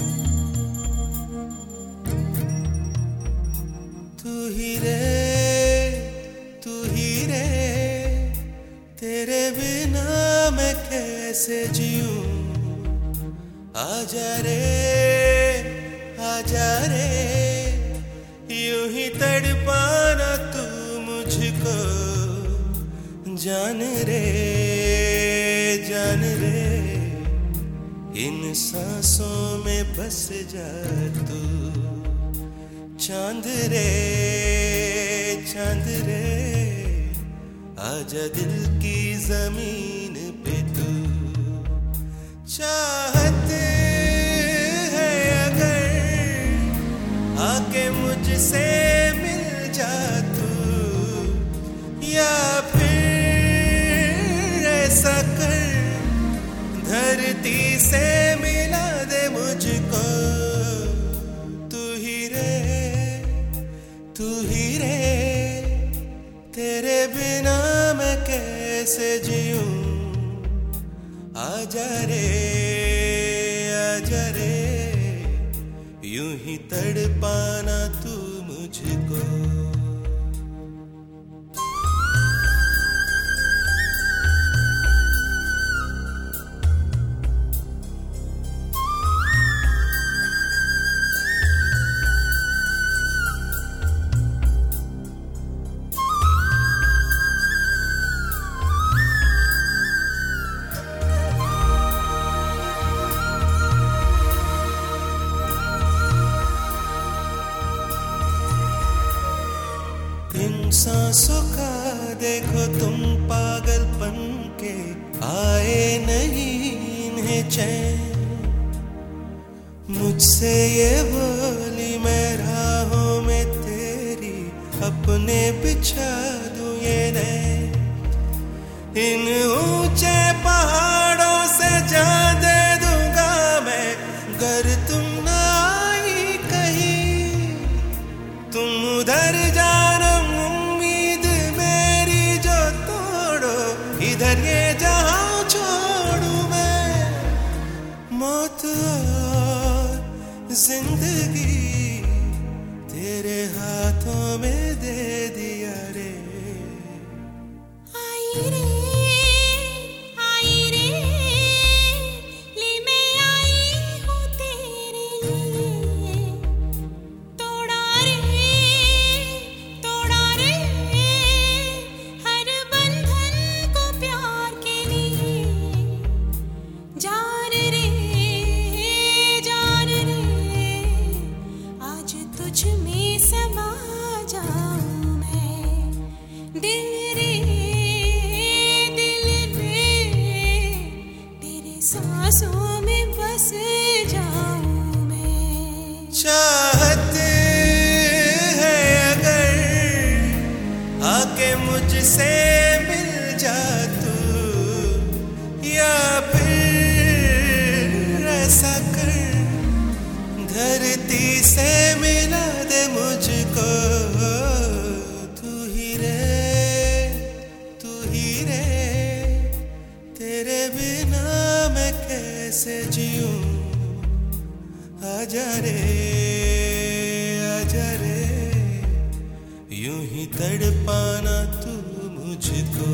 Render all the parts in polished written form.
तू ही रे, तेरे बिना मैं कैसे जीऊं। आजा रे, यूं ही तड़पाना तू मुझको। जान रे, इन सांसों में बस जा तू। चांद रे, आजा दिल की जमीन पे तू। चाहत है अगर आके मुझसे मिल जा तू, या फिर ऐसा कर धरती से मिला दे मुझको। तू ही रे, तेरे बिना मैं कैसे जीऊं। आजा रे, यूं ही तड़पाना तू मुझको। इन सांसों का देखो तुम पागलपन के आए नहीं इन्हें चैन। मुझसे ये बोली मैं राहों में तेरी अपने बिछा दूं ये नैन। इन ऊंचे पहाड़ों से जा दे दूंगा मैं, गर तुम ना आई कहीं। तुम उधर जाना उम्मीद मेरी जो तोड़ो, इधर ये जहां छोड़ू मैं। मौत और जिंदगी तेरे हाथों में दे दिया रे। आई रे, ले मैं आई हूँ तेरे लिए। तोड़ा रे हर बंधन को प्यार के लिए। जान रे, आज तुझ में समा जाऊं मैं। दिल में तेरे सांसों में बस जाऊं मैं। चाहत है अगर आके मुझसे मिल जा तू, या फिर ऐसा कर धरती से मिला दे मुझको। तू ही रे, तेरे बिना मैं कैसे जीऊं। आजा रे, यूं ही तड़पाना तू मुझको।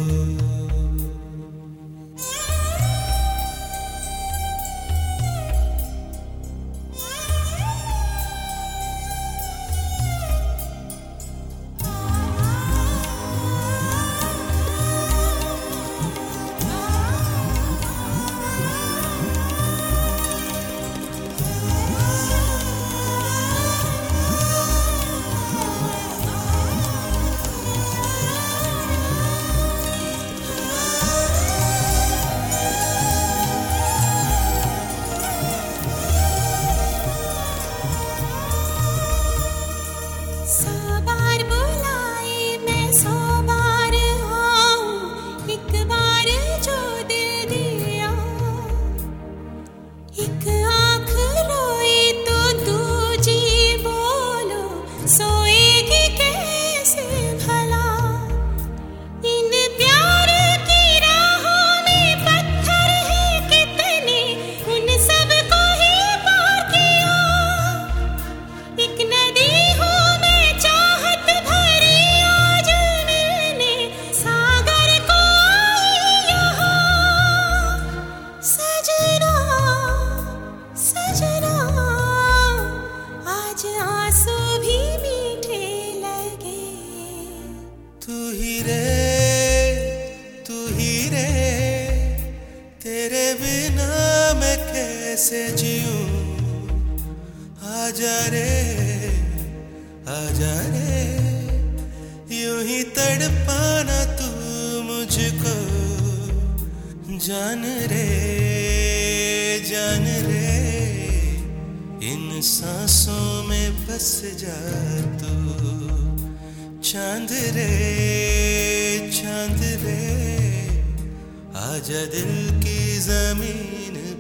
आजा रे यूं ही तड़पाना तू मुझको जान रे इन सांसों में बस जा तू चांद रे आजा दिल की जमीन